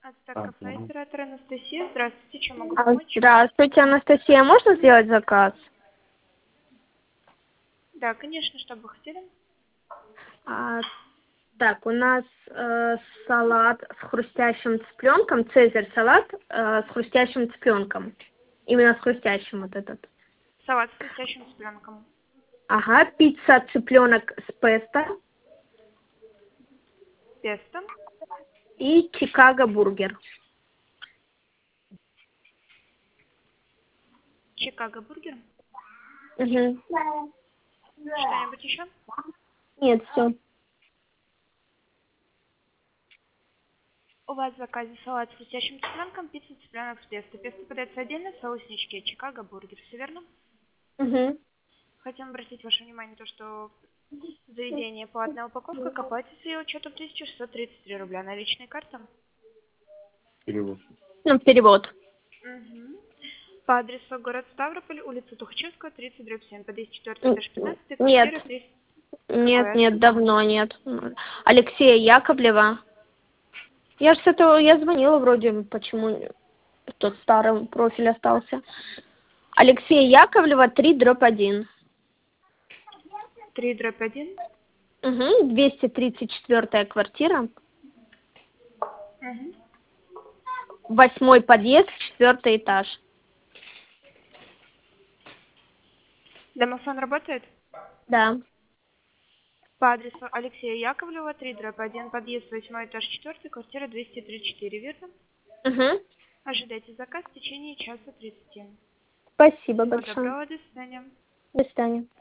Ацтек кафе, оператор Анастасия. Здравствуйте, чем могу помочь? Здравствуйте, Анастасия. Можно сделать заказ? Да, конечно, что бы вы хотели? А, так, у нас салат с хрустящим цыпленком, цезарь салат с хрустящим цыпленком. Именно с хрустящим вот этот. Салат с хрустящим цыпленком. Ага, пицца цыпленок с песто Песто. и Чикаго бургер. Чикаго бургер. Угу. Что-нибудь еще? Нет, все. У вас в заказе салат с хрустящим цыпленком, пицца цыпленок с песто. Песто подается отдельно, соуснички, Чикаго бургер. Все верно? Угу. Хотим обратить ваше внимание на то, что заведение платная упаковка, оплатится ее учетом 1633 рубля. Наличные карты? Ну, перевод. Угу. По адресу город Ставрополь, улица Тухачевская, 30/7, подъезд 4, этаж 15, Нет, квартира 300. Какой нет, адрес? нет, давно нет. Алексея Яковлева. Я же с этого, я звонила вроде, почему тот старый профиль остался. Алексея Яковлева, 3/1. 3/1. Угу, 234-я квартира, Угу. 8-й подъезд, 4-й этаж. Домофон работает? Да. По адресу Алексея Яковлева, 3/1, подъезд 8 этаж 4, квартира 234, верно? Угу. Ожидайте заказ в течение часа 30. Спасибо Всего большое. доброго, до свидания. До свидания.